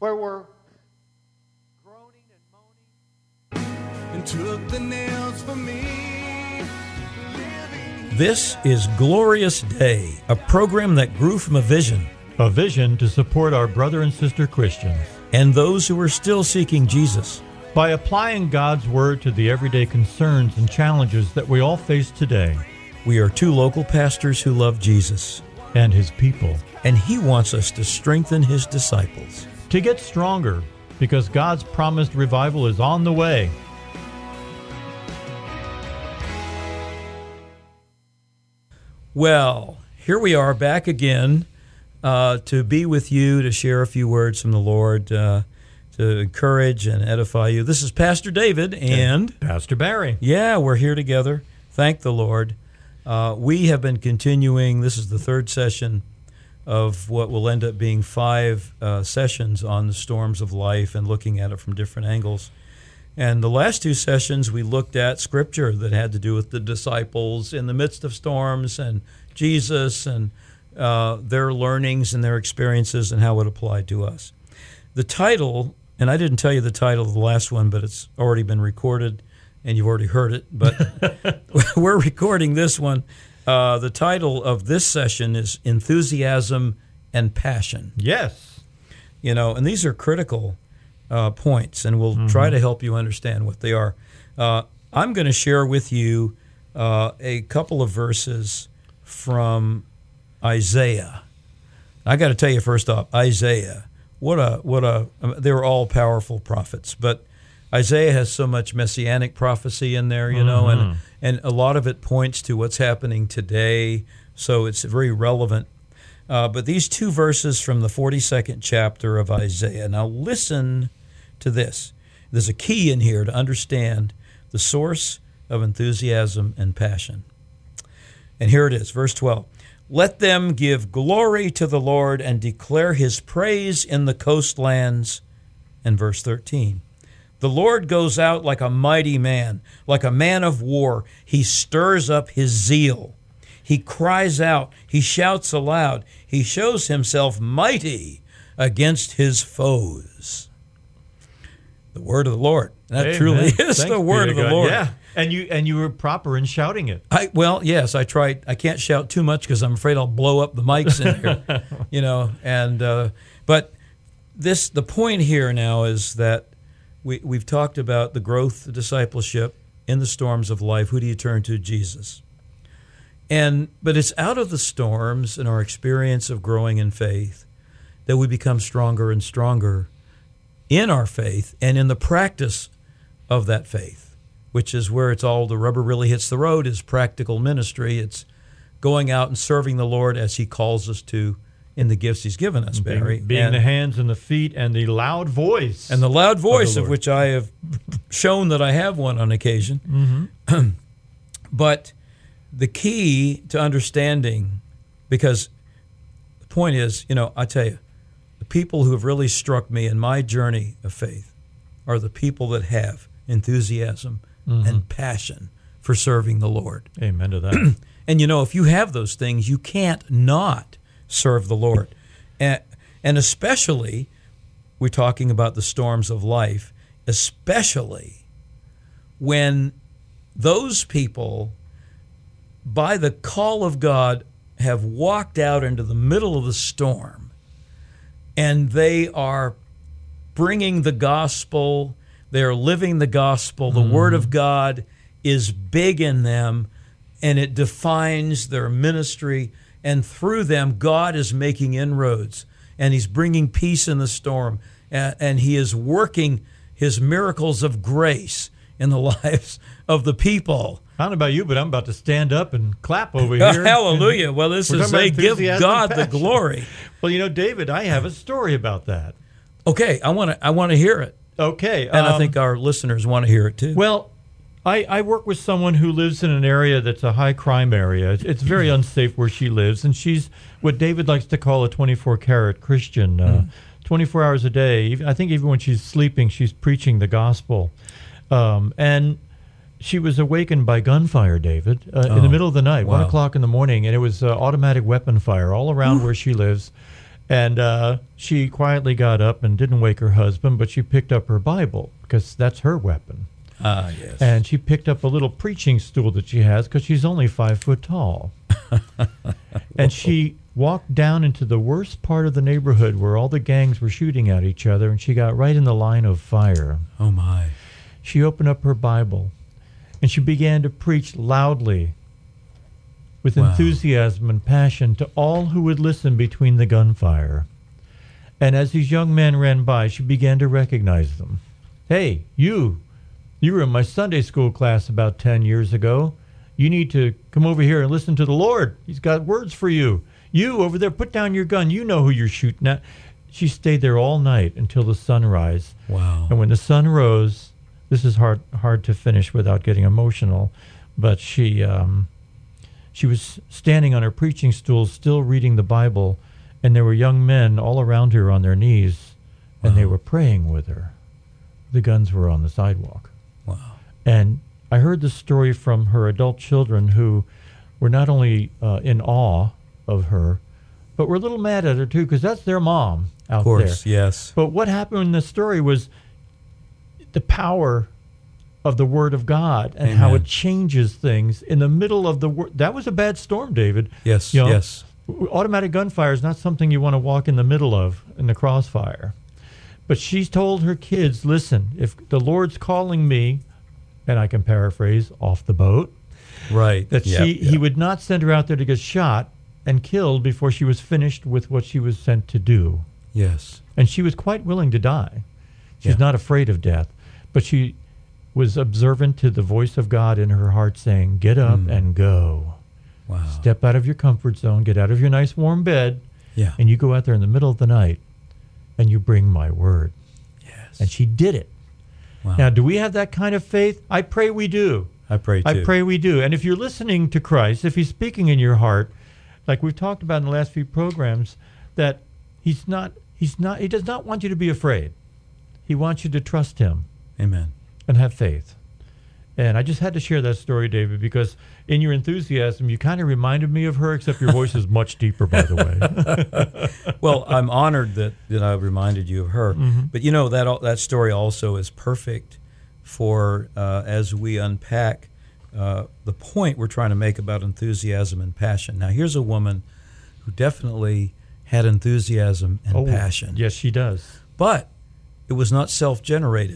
where we're groaning and moaning. And took the nails for me. This is Glorious Day, a program that grew from a vision to support our brother and sister Christians and those who are still seeking Jesus by applying God's Word to the everyday concerns and challenges that we all face today. We are two local pastors who love Jesus and His people, and He wants us to strengthen His disciples to get stronger, because God's promised revival is on the way. Well, here we are back again to be with you, to share a few words from the Lord, to encourage and edify you. This is Pastor David and Pastor Barry. Yeah, we're here together. Thank the Lord. We have been continuing. This is the third session of what will end up being 5 sessions on the storms of life and looking at it from different angles. And the last 2 sessions, we looked at Scripture that had to do with the disciples in the midst of storms and Jesus and their learnings and their experiences and how it applied to us. The title, and I didn't tell you the title of the last one, but it's already been recorded and you've already heard it, but we're recording this one. The title of this session is Enthusiasm and Passion. Yes. You know, and these are critical points, and we'll try to help you understand what they are. I'm going to share with you a couple of verses from Isaiah. I got to tell you first off, Isaiah, they were all powerful prophets, but Isaiah has so much messianic prophecy in there, you know, and a lot of it points to what's happening today, so it's very relevant. But these 2 verses from the 42nd chapter of Isaiah. Now listen to this. There's a key in here to understand the source of enthusiasm and passion. And here it is, verse 12. Let them give glory to the Lord and declare His praise in the coastlands. And verse 13. The Lord goes out like a mighty man, like a man of war. He stirs up His zeal. He cries out. He shouts aloud. He shows Himself mighty against His foes. The word of the Lord. That Amen. Truly is Thanks the word of the God. Lord. Yeah, and you were proper in shouting it. Yes, I tried. I can't shout too much because I'm afraid I'll blow up the mics in here. You know, and but the point here now is that we've talked about the growth of discipleship in the storms of life. Who do you turn to? Jesus. But it's out of the storms and our experience of growing in faith that we become stronger and stronger in our faith and in the practice of that faith, which is where it's all the rubber really hits the road, is practical ministry. It's going out and serving the Lord as He calls us to in the gifts He's given us, Barry. Being the hands and the feet and the loud voice. And the loud voice of which I have shown that I have one on occasion. But the key to understanding, because the point is, you know, I tell you, the people who have really struck me in my journey of faith are the people that have enthusiasm and passion for serving the Lord. Amen to that. And, you know, if you have those things, you can't not serve the Lord. And especially, we're talking about the storms of life, especially when those people, by the call of God, have walked out into the middle of the storm, and they are bringing the gospel, they are living the gospel, the Word of God is big in them, and it defines their ministry, and through them, God is making inroads, and He's bringing peace in the storm, and He is working His miracles of grace in the lives of the people. I don't know about you, but I'm about to stand up and clap over here. Hallelujah. Well, this is they give God the glory. Well, you know, David, I have a story about that. Okay, I want to hear it. Okay. And I think our listeners want to hear it too. Well, I work with someone who lives in an area that's a high crime area. It's very unsafe where she lives, and she's what David likes to call a 24-karat Christian. 24 hours a day. I think even when she's sleeping, she's preaching the gospel. And she was awakened by gunfire, David, in the middle of the night, 1 o'clock in the morning, and it was automatic weapon fire all around where she lives. And she quietly got up and didn't wake her husband, but she picked up her Bible because that's her weapon. Ah, yes. And she picked up a little preaching stool that she has because she's only 5 foot tall. And she walked down into the worst part of the neighborhood where all the gangs were shooting at each other, and she got right in the line of fire. Oh, my. She opened up her Bible, and she began to preach loudly with Wow. enthusiasm and passion to all who would listen between the gunfire. And as these young men ran by, she began to recognize them. Hey, you were in my Sunday school class about 10 years ago. You need to come over here and listen to the Lord. He's got words for you. You over there, put down your gun. You know who you're shooting at. She stayed there all night until the sunrise. Wow. And when the sun rose, this is hard to finish without getting emotional, but she was standing on her preaching stool still reading the Bible, and there were young men all around her on their knees, and they were praying with her. The guns were on the sidewalk. Wow. And I heard the story from her adult children who were not only in awe of her, but were a little mad at her too, because that's their mom out Of course, there. yes. But what happened in the story was the power of the Word of God and how Amen. it changes things in the middle of the word. That was a bad storm, David. Yes, You know, yes. Automatic gunfire is not something you want to walk in the middle of in the crossfire. But she's told her kids, listen, if the Lord's calling me, and I can paraphrase, off the boat, Right. that Yeah, he would not send her out there to get shot and killed before she was finished with what she was sent to do. Yes. And she was quite willing to die. She's Yeah. not afraid of death, but she was observant to the voice of God in her heart saying, get up and go. Wow. Step out of your comfort zone, get out of your nice warm bed, Yeah. and you go out there in the middle of the night and you bring my word. Yes. And she did it. Wow. Now, do we have that kind of faith? I pray we do. I pray too. I pray we do. And if you're listening to Christ, if he's speaking in your heart, like we've talked about in the last few programs, that he does not want you to be afraid. He wants you to trust him Amen. and have faith. And I just had to share that story, David, because in your enthusiasm, you kind of reminded me of her, except your voice is much deeper, by the way. Well, I'm honored that I reminded you of her. Mm-hmm. But that story also is perfect for as we unpack the point we're trying to make about enthusiasm and passion. Now, here's a woman who definitely had enthusiasm and passion. Yes, she does. But it was not self-generated.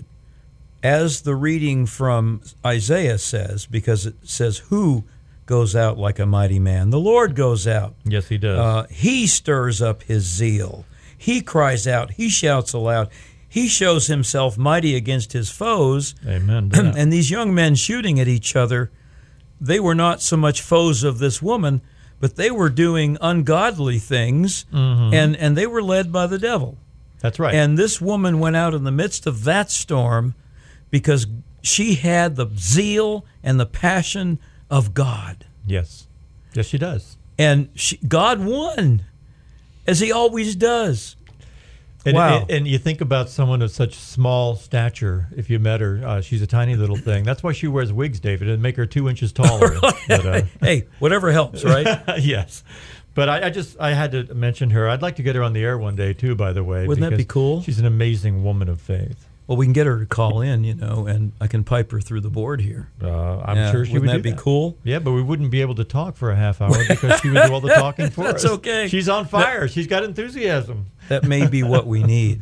As the reading from Isaiah says, because it says, who goes out like a mighty man? The Lord goes out. Yes, he does. He stirs up his zeal. He cries out. He shouts aloud. He shows himself mighty against his foes. Amen. to that. And these young men shooting at each other, they were not so much foes of this woman, but they were doing ungodly things, and they were led by the devil. That's right. And this woman went out in the midst of that storm because she had the zeal and the passion of God. yes. Yes, she does. And God won, as he always does. And, Wow. and you think about someone of such small stature, if you met her, she's a tiny little thing. That's why she wears wigs, David, and make her 2 inches taller. But, Hey, whatever helps, right? yes. But I had to mention her. I'd like to get her on the air one day, too, by the way. Wouldn't that be because cool? She's an amazing woman of faith. Well, we can get her to call in, and I can pipe her through the board here. I'm Yeah, sure she would wouldn't do that be cool? Yeah, but we wouldn't be able to talk for a half hour because she would do all the talking for us. That's okay. She's on fire. She's got enthusiasm. That may be what we need.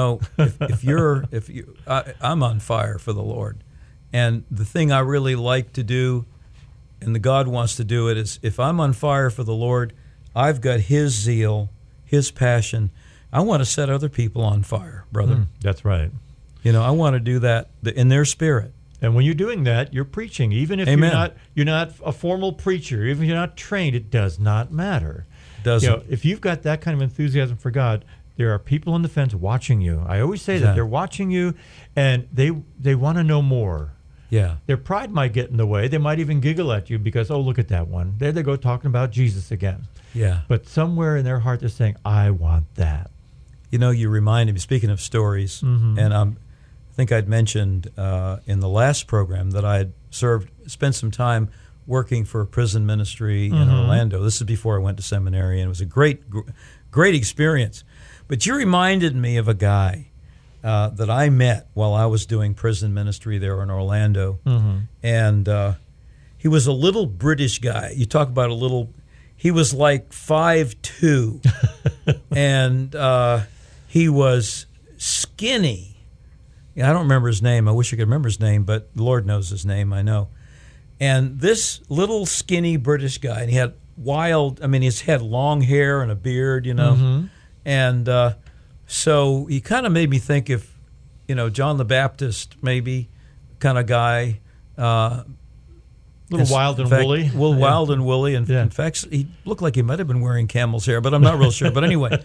I'm on fire for the Lord. And the thing I really like to do, and the God wants to do it, is if I'm on fire for the Lord, I've got his zeal, his passion. I want to set other people on fire, brother. That's right. I want to do that in their spirit. And when you're doing that, you're preaching. Even if Amen. you're not a formal preacher, even if you're not trained, it does not matter. Doesn't. If you've got that kind of enthusiasm for God, there are people on the fence watching you. I always say that. Yeah. They're watching you, and they want to know more. Yeah. Their pride might get in the way. They might even giggle at you because, oh, look at that one. There they go talking about Jesus again. Yeah. But somewhere in their heart, they're saying, I want that. You reminded me, speaking of stories, and I think I'd mentioned in the last program that I had spent some time working for a prison ministry in Orlando. This is before I went to seminary, and it was a great great experience. But you reminded me of a guy that I met while I was doing prison ministry there in Orlando. And he was a little British guy. You talk about a little, he was like 5'2", and he was skinny. I don't remember his name. I wish I could remember his name, but the Lord knows his name, I know. And this little skinny British guy, and he had he had long hair and a beard, And so he kind of made me think if, John the Baptist maybe kind of guy. Little wild and woolly. Wild and woolly. And in fact, he looked like he might have been wearing camel's hair, but I'm not real sure. But anyway,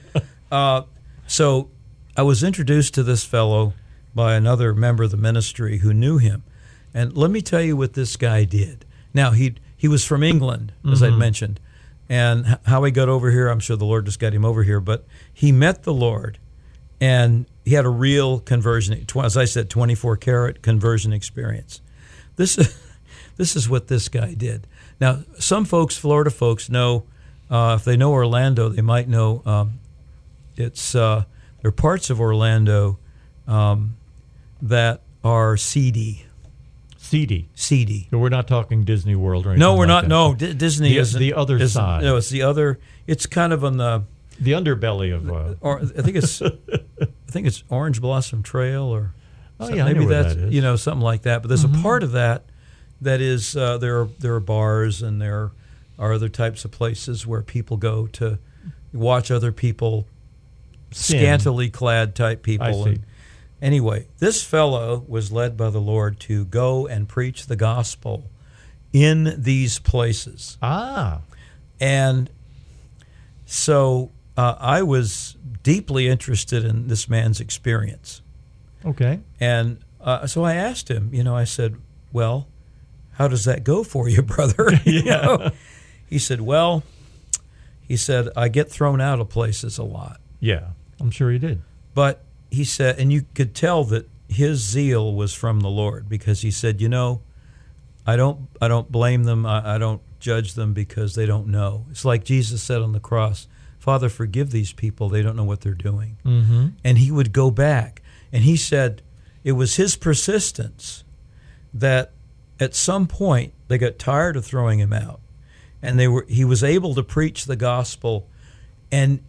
so I was introduced to this fellow by another member of the ministry who knew him. And let me tell you what this guy did. Now, he was from England, as I'd mentioned. And how he got over here, I'm sure the Lord just got him over here. But he met the Lord, and he had a real conversion, as I said, 24-karat conversion experience. This is what this guy did. Now, some folks, Florida folks, know, if they know Orlando, they might know there are parts of Orlando that are seedy. Seedy. So we're not talking Disney World or anything. No, we're not. That. No, Disney is the other side. No, it's the other. It's kind of on the underbelly of. Or I think it's Orange Blossom Trail or. Oh something. yeah, maybe I know where that's that is. Something like that. But there's a part of that is there are bars and there are other types of places where people go to watch other people, scantily clad type people. I see. Anyway, this fellow was led by the Lord to go and preach the gospel in these places. And so I was deeply interested in this man's experience. Okay. And so I asked him, I said, well, how does that go for you, brother? He said, I get thrown out of places a lot. Yeah, I'm sure he did. But he said, and you could tell that his zeal was from the Lord, because he said, I don't blame them. I don't judge them because they don't know. It's like Jesus said on the cross, Father, forgive these people. They don't know what they're doing. And he would go back. And he said it was his persistence that at some point they got tired of throwing him out. And he was able to preach the gospel. And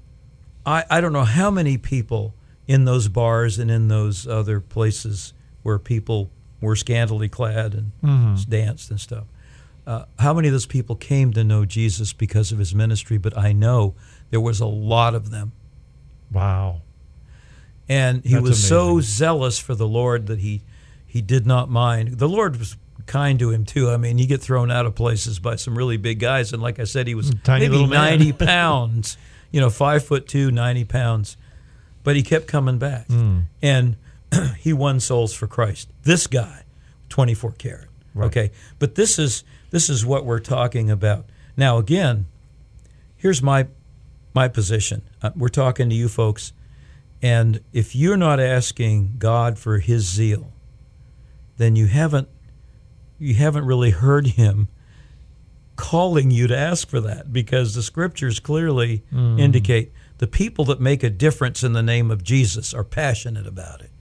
I don't know how many people in those bars and in those other places where people were scantily clad and danced and stuff. How many of those people came to know Jesus because of his ministry? But I know there was a lot of them. Wow. And he was so zealous for the Lord that he did not mind. The Lord was kind to him, too. I mean, you get thrown out of places by some really big guys. And like I said, he was tiny maybe little 90 pounds, 5'2", 90 pounds. But he kept coming back. And he won souls for Christ. This guy, 24 karat. Right. Okay. But this is what we're talking about. Now, again, here's my position. We're talking to you folks. And if you're not asking God for his zeal, then you haven't really heard him calling you to ask for that, because the scriptures clearly indicate the people that make a difference in the name of Jesus are passionate about it.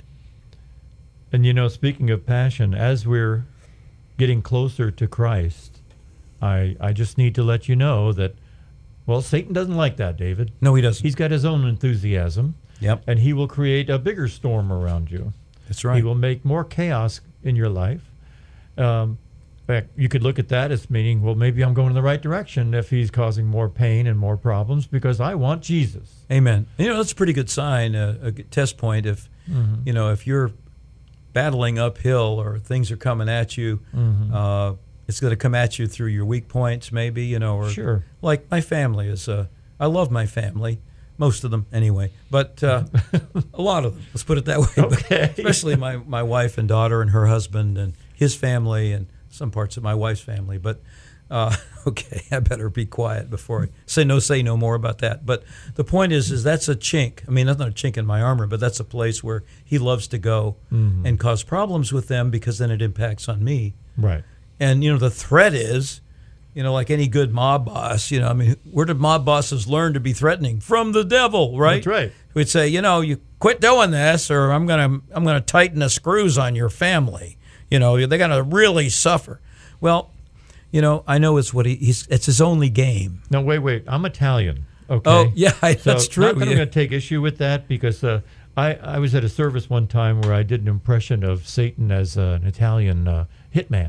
And speaking of passion, as we're getting closer to Christ, I just need to let you know that, well, Satan doesn't like that, David. No, he doesn't. He's got his own enthusiasm. Yep. And he will create a bigger storm around you. That's right. He will make more chaos in your life. In fact, you could look at that as meaning, well, maybe I'm going in the right direction if he's causing more pain and more problems because I want Jesus. Amen. That's a pretty good sign, a good test point. If if you're battling uphill or things are coming at you, it's going to come at you through your weak points, maybe. Or sure. Like my family is. I love my family. Most of them, anyway, but a lot of them. Let's put it that way. Okay. Especially my wife and daughter and her husband and his family and some parts of my wife's family. But okay, I better be quiet before I say no more about that. But the point is that's a chink. I mean, that's not a chink in my armor, but that's a place where he loves to go and cause problems with them, because then it impacts on me. Right. And the threat is like any good mob boss, I mean, where did mob bosses learn to be threatening? From the devil, right? That's right. We'd say, you quit doing this, or I'm gonna tighten the screws on your family. They're gonna really suffer. Well, I know it's what it's his only game. No, wait. I'm Italian. Okay. Oh, yeah, that's So true. Not that I'm going to take issue with that, because I was at a service one time where I did an impression of Satan as an Italian hitman.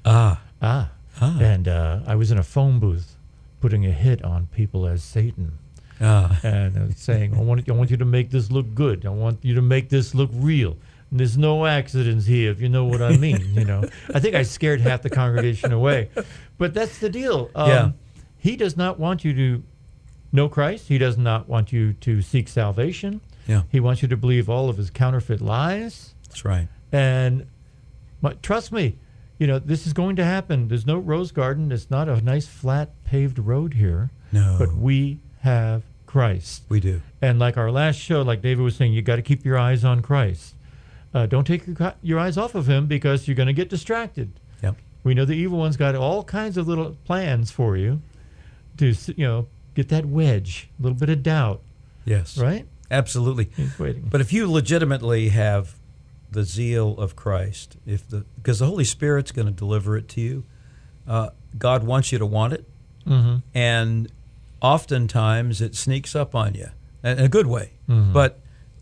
And I was in a phone booth putting a hit on people as Satan. And I was saying, I want you to make this look good. I want you to make this look real. And there's no accidents here, if you know what I mean. I think I scared half the congregation away. But that's the deal. He does not want you to know Christ. He does not want you to seek salvation. Yeah. He wants you to believe all of his counterfeit lies. That's right. And trust me, this is going to happen. There's no rose garden. It's not a nice flat paved road here. No. But we have Christ. We do. And like our last show, like David was saying, you got to keep your eyes on Christ. Don't take your eyes off of him, because you're going to get distracted. Yep. We know the evil one's got all kinds of little plans for you to, get that wedge, a little bit of doubt. Yes. Right? Absolutely. He's waiting. But if you legitimately have the zeal of Christ, because the Holy Spirit's going to deliver it to you, God wants you to want it, and oftentimes it sneaks up on you in a good way. But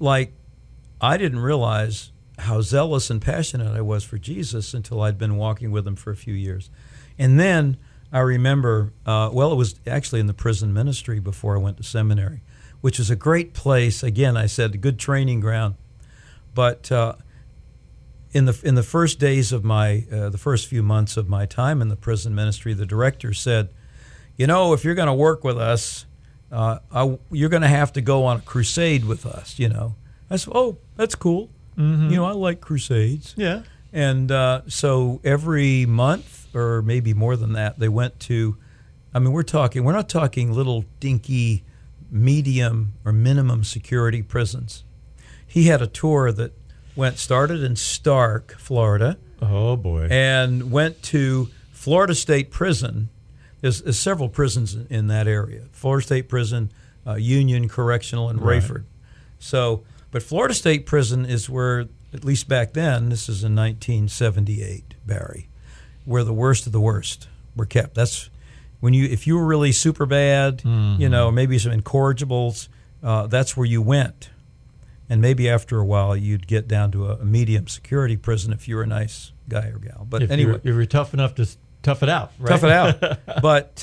I didn't realize how zealous and passionate I was for Jesus until I'd been walking with him for a few years. And then I remember, it was actually in the prison ministry before I went to seminary, which is a great place. Again, I said, a good training ground. But in the first days of the first few months of my time in the prison ministry, the director said, if you're going to work with us, you're going to have to go on a crusade with us, I said, oh, that's cool. I like crusades. Yeah. And so every month, or maybe more than that, they went to, we're not talking little dinky medium or minimum security prisons. He had a tour that started in Stark, Florida. Oh, boy. And went to Florida State Prison. There's several prisons in that area. Florida State Prison, Union Correctional, and Rayford. But Florida State Prison is where, at least back then, this is in 1978, Barry, where the worst of the worst were kept. That's when if you were really super bad, maybe some incorrigibles, that's where you went. And maybe after a while, you'd get down to a medium security prison if you were a nice guy or gal. But if anyway, you're tough enough to tough it out, right? Tough it out.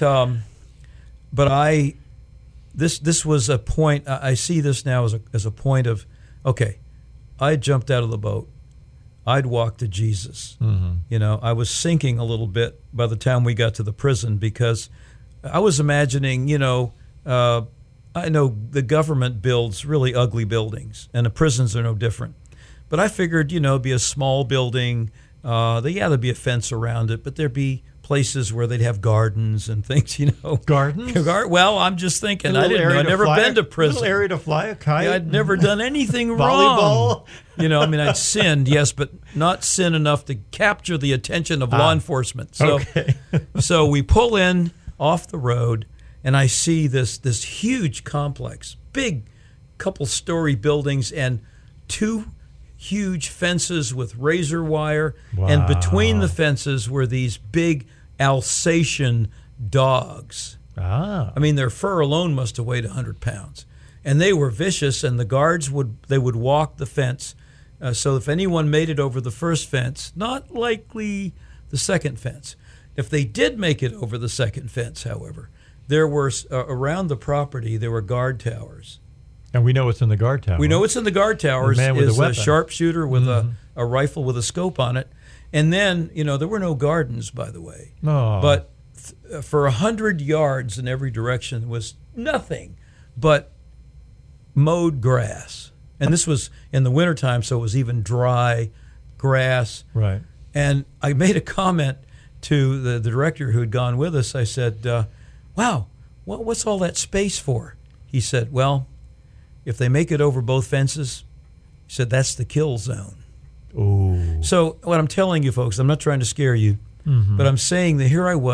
But this was a point. I see this now as a point of, okay, I jumped out of the boat. I'd walked to Jesus. I was sinking a little bit by the time we got to the prison, because I was imagining, I know the government builds really ugly buildings, and the prisons are no different. But I figured, it'd be a small building. There'd be a fence around it, but there'd be places where they'd have gardens and things, Gardens? Well, I'm just thinking, I didn't know. I'd never been to prison. A little area to fly a kite? I'd never done anything Volleyball? wrong. I'd sinned, yes, but not sin enough to capture the attention of law enforcement. So, so we pull in off the road, and I see this huge complex, big couple-story buildings, and two huge fences with razor wire. Wow. And between the fences were these big Alsatian dogs. Their fur alone must have weighed 100 pounds. And they were vicious, and the guards would walk the fence. So if anyone made it over the first fence, not likely the second fence. If they did make it over the second fence, however, there were around the property, there were guard towers. And we know what's in the guard tower. We know what's in the guard towers. The man with is a weapon. A sharpshooter with a rifle with a scope on it. And then, there were no gardens, by the way. Oh. But for 100 yards in every direction was nothing but mowed grass. And this was in the wintertime, so it was even dry grass. Right. And I made a comment to the director who had gone with us. I said, wow, what's all that space for? He said, well, if they make it over both fences, he said, that's the kill zone. Oh. So what I'm telling you, folks, I'm not trying to scare you, but I'm saying that here I was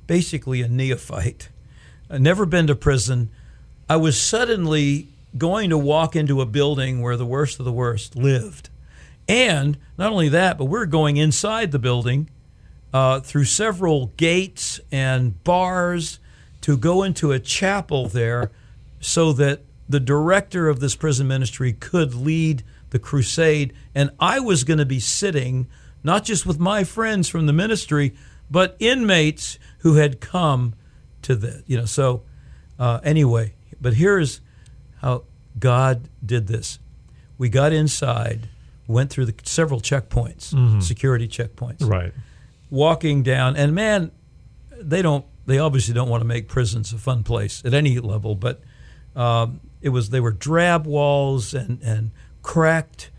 basically a neophyte. I'd never been to prison. I was suddenly going to walk into a building where the worst of the worst lived. And not only that, but we're going inside the building through several gates and bars to go into a chapel there so that the director of this prison ministry could lead the crusade. And I was going to be sitting not just with my friends from the ministry, but inmates who had come to the, so anyway, but here's how God did this. We got inside, went through several checkpoints, security checkpoints. Right. Walking down, and man, they obviously don't want to make prisons a fun place at any level, but they were drab walls and cracked,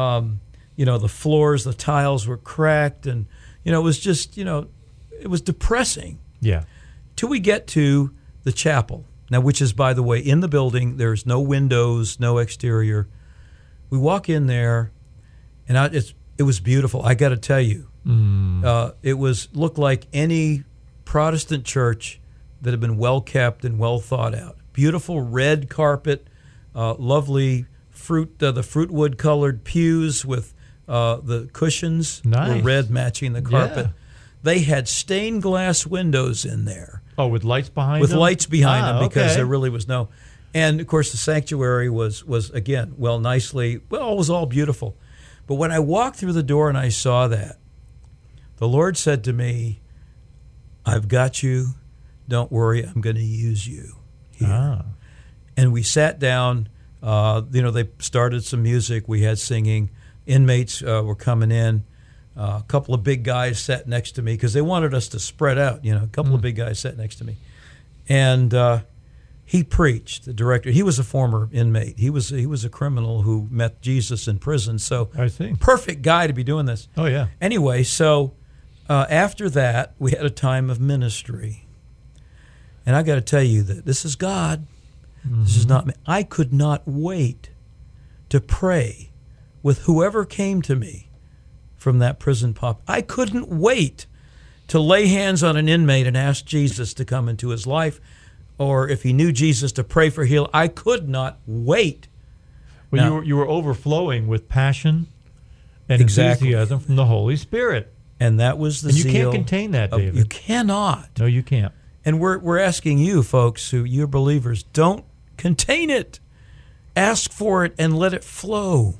the floors, the tiles were cracked, and it was just, it was depressing. Yeah. Till we get to the chapel. Now, which is, by the way, in the building. There's no windows, no exterior. We walk in there, and it was beautiful. I got to tell you, it looked like any Protestant church that had been well kept and well thought out. Beautiful red carpet, lovely the fruitwood colored pews with the cushions were red, matching the carpet. Yeah. They had stained glass windows in there. Oh, with lights behind them? With lights behind them, because there really was no. And, of course, the sanctuary was again, it was all beautiful. But when I walked through the door and I saw that, the Lord said to me, I've got you. Don't worry, I'm going to use you here. And we sat down. They started some music. We had singing. Inmates were coming in. A couple of big guys sat next to me because they wanted us to spread out. A couple of big guys sat next to me. And he preached, the director. He was a former inmate. He was a criminal who met Jesus in prison. So I see. Perfect guy to be doing this. Oh, yeah. Anyway, so after that, we had a time of ministry. And I got to tell you that this is God. This is not me. I could not wait to pray with whoever came to me from that prison pop. I couldn't wait to lay hands on an inmate and ask Jesus to come into his life, or if he knew Jesus, to pray for healing. I could not wait. Well, now, you were overflowing with passion and enthusiasm from the Holy Spirit. And that was the zeal. And you can't contain that, David. You cannot. No, you can't. And we're asking you, folks, you're believers, don't contain it. Ask for it and let it flow.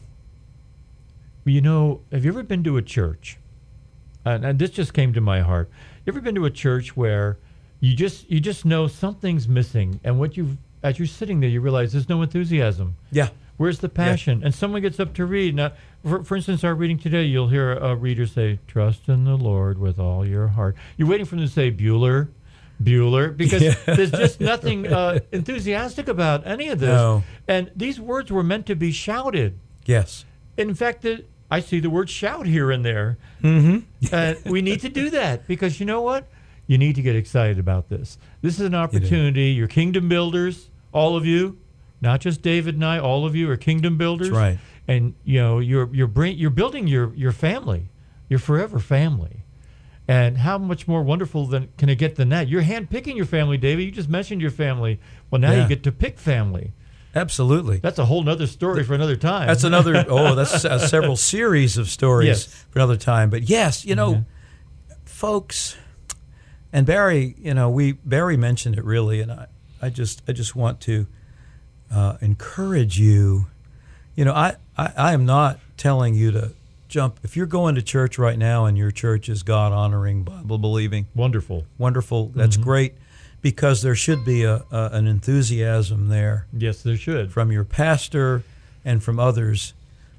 Have you ever been to a church? And this just came to my heart. You ever been to a church where you just know something's missing, and as you're sitting there, you realize there's no enthusiasm. Yeah. Where's the passion? Yeah. And someone gets up to read. Now, for instance, our reading today, you'll hear a reader say, "Trust in the Lord with all your heart." You're waiting for them to say Bueller, because there's just nothing enthusiastic about any of this. No. And these words were meant to be shouted. Yes. In fact, I see the word shout here and there. We need to do that, because you know what? You need to get excited about this. This is an opportunity. You're kingdom builders, all of you, not just David and I. All of you are kingdom builders. That's right. And you're building your family, your forever family. And how much more wonderful can it get than that? You're handpicking your family, David. You just mentioned your family. Well, now you get to pick family. Absolutely. That's a whole nother story for another time. That's another, that's several series of stories for another time. But yes, folks, and Barry, Barry mentioned it really, and I just want to encourage you. I am not telling you to jump. If you're going to church right now and your church is God-honoring, Bible-believing. Wonderful. That's great. Because there should be an enthusiasm there. Yes, there should. From your pastor and from others.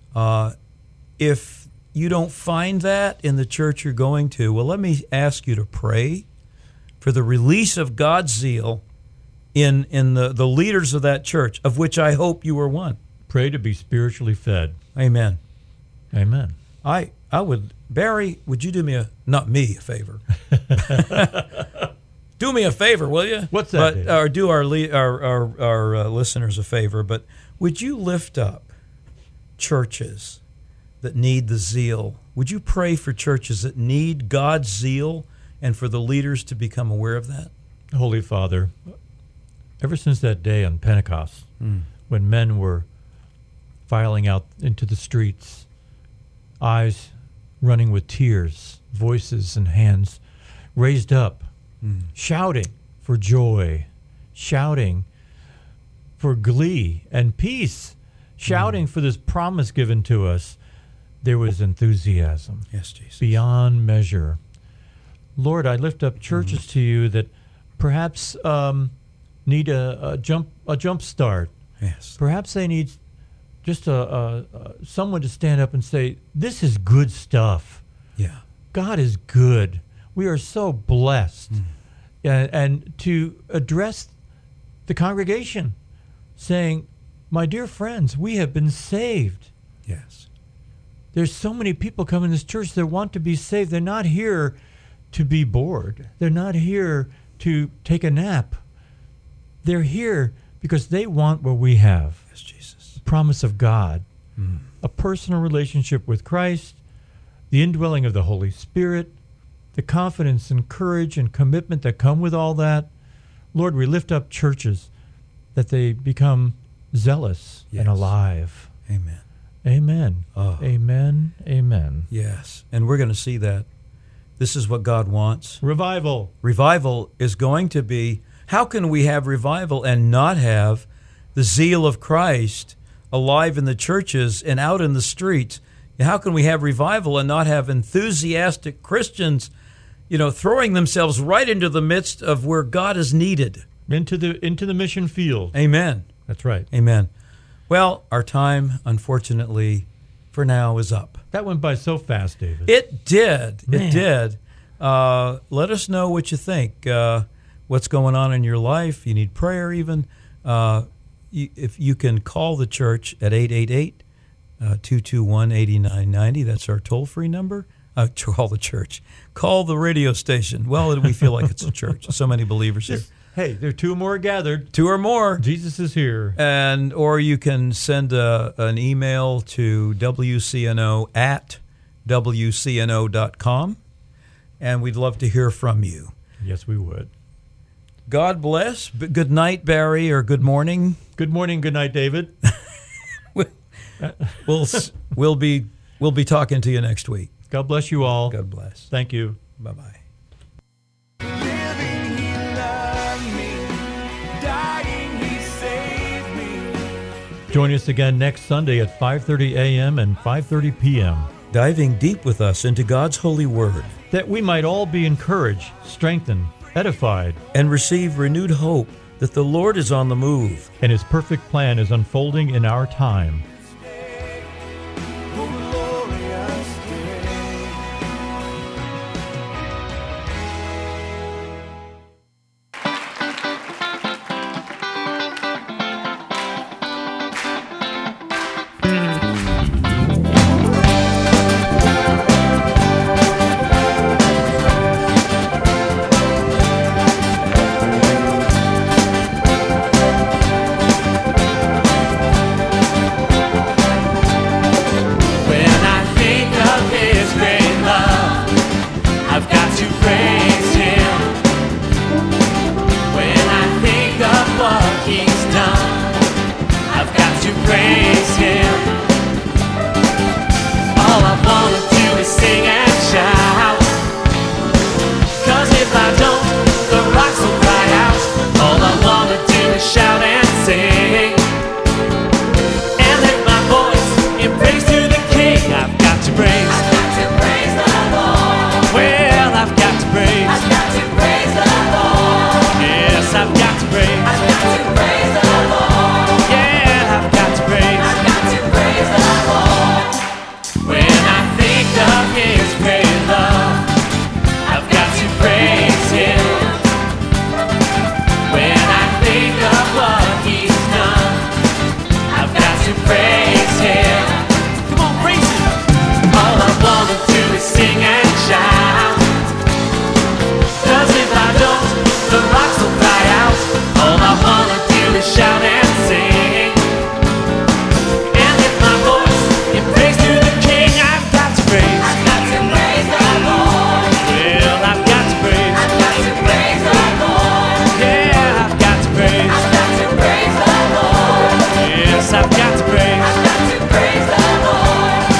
If you don't find that in the church you're going to, well, let me ask you to pray for the release of God's zeal in the leaders of that church, of which I hope you are one. Pray to be spiritually fed. Amen. Amen. I would, Barry, would you do me not me a favor? Do me a favor, will you? What's that? Or do our listeners a favor. But would you lift up churches that need the zeal? Would you pray for churches that need God's zeal and for the leaders to become aware of that? Holy Father, ever since that day on Pentecost, when men were filing out into the streets, eyes running with tears, voices and hands raised up, shouting for joy, shouting for glee and peace, shouting for this promise given to us, there was enthusiasm. Yes, Jesus. Beyond measure. Lord, I lift up churches to you that perhaps need a jump start. Yes. Perhaps they need just someone to stand up and say, this is good stuff. Yeah. God is good. We are so blessed. And to address the congregation, saying, my dear friends, we have been saved. Yes. There's so many people come in this church that want to be saved. They're not here to be bored. They're not here to take a nap. They're here because they want what we have. Yes, Jesus. The promise of God, a personal relationship with Christ, the indwelling of the Holy Spirit, the confidence and courage and commitment that come with all that. Lord, we lift up churches that they become zealous Yes. and alive. Amen. Amen. Oh. Amen. Amen. Yes. And we're going to see that. This is what God wants. Revival. Revival is going to be, how can we have revival and not have the zeal of Christ alive in the churches and out in the streets? How can we have revival and not have enthusiastic Christians, throwing themselves right into the midst of where God is needed? Into the mission field. Amen. That's right. Amen. Well, our time, unfortunately, for now is up. That went by so fast, David. It did. Man. It did. Let us know what you think. What's going on in your life? You need prayer even. If you can call the church at 888-221-8990. That's our toll-free number. Call the church. Call the radio station. Well, we feel like it's a church. So many believers here. Hey, there are two more gathered. 2 or more. Jesus is here. Or you can send an email to wcno@wcno.com, and we'd love to hear from you. Yes, we would. God bless. Good night, Barry, or good morning. Good morning, good night, David. We'll be talking to you next week. God bless you all. God bless. Thank you. Bye-bye. Living, he loved me. Dying, he saved me. Join us again next Sunday at 5:30 a.m. and 5:30 p.m. Diving deep with us into God's holy word that we might all be encouraged, strengthened, edified, and receive renewed hope that the Lord is on the move. and His perfect plan is unfolding in our time.